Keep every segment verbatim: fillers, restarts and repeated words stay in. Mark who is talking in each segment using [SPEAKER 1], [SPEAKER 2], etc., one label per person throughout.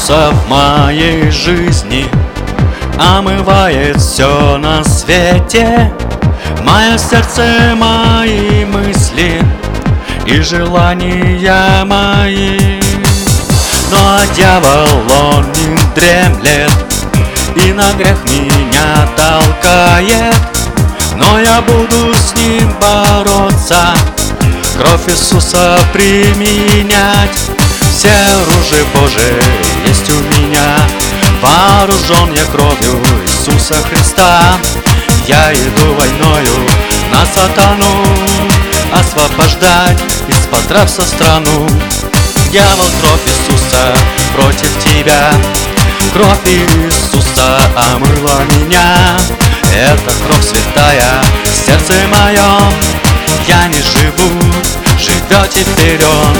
[SPEAKER 1] Иисуса в моей жизни омывает все на свете. Мое сердце, мои мысли и желания мои. Но дьявол, он не дремлет и на грех меня толкает. Но я буду с ним бороться, кровь Иисуса применять. Все оружие Божие есть у меня, вооружен я кровью Иисуса Христа. Я иду войною на сатану, освобождать из-под рабства страну. Дьявол, кровь Иисуса против тебя, кровь Иисуса омыла меня. Это кровь святая в сердце моем, я не живу, живет теперь Он.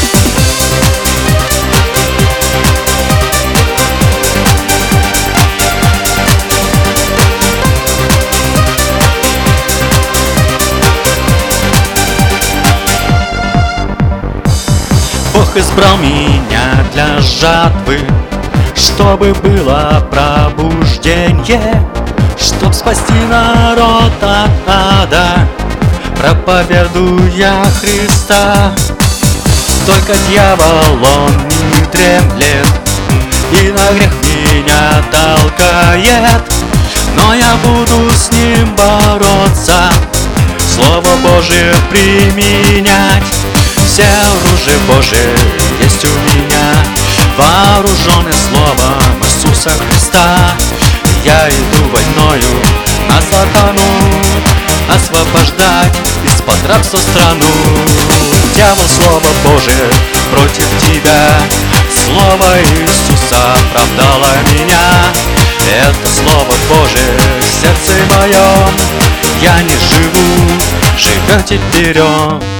[SPEAKER 1] Бог избрал меня для жатвы, чтобы было пробуждение, чтоб спасти народ от ада, проповедуя Христа. Только дьявол, он не дремлет и на грех меня толкает. Но я буду с ним бороться, Слово Божие применять. Все оружие Божие есть у меня, вооруженный словом Иисуса Христа. Я иду войною на сатану, освобождать из-под рабства страну. Дьявол, Слово Божие против тебя, Слово Иисуса оправдало меня. Это Слово Божие в сердце моем, я не живу, живет теперь Он.